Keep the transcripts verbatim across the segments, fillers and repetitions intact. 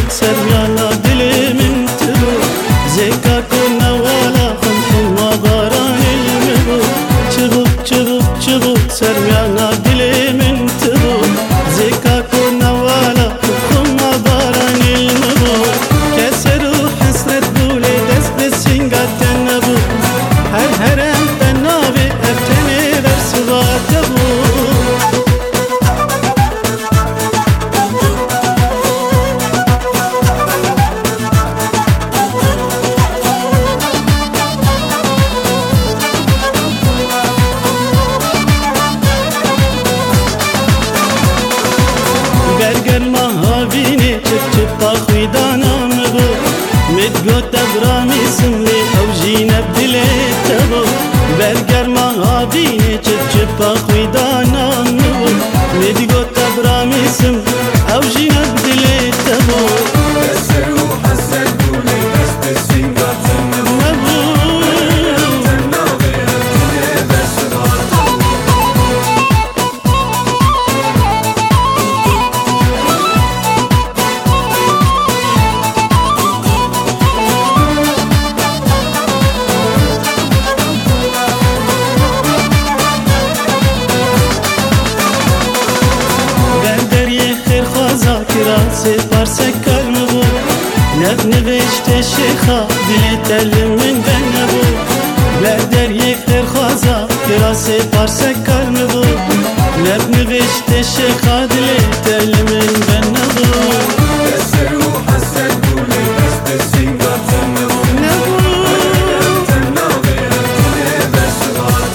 سريانا دل من تبو زيكا كنا ولا خمخم ما باران المبو چبوك چبوك چبوك سريانا دل من تبو زيكا كنا ولا خمخم ما باران المبو كسر حسرت بولي دست سنگا تنبو هر هرم تنابي افتني برسوات تبو برگر مهاوینه چپ چپ باخوی دانم بو مدگو تبرامی سملی او جینب دلی تبو برگر مهاوینه چپ چپ باخوی دانم بو مدگو تبرامی سم او جینب دلی تبو كسر وحسد بولي دست سنگا تنبو تنابي افتني برسوات سپار سکر مبو نب نوشت شیخا دل تل من بن نبو بردر یک خیر خوازا کرا سپار سکر مبو نب نوشت شیخا دل تل من بن نبو كسر وحسد بولي دست سنگا تنبو تنابي افتني برسوات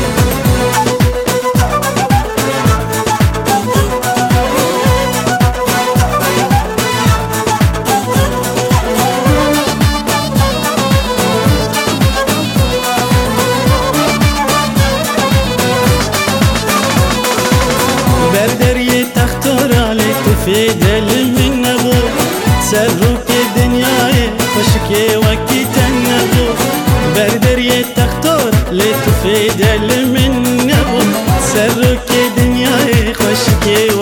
بردری تختورا لطفی دل من نبو سروک دنیای خشکی وکی تن نبو بردری تختورا لطفی دل من نبو سروک دنیای خشکی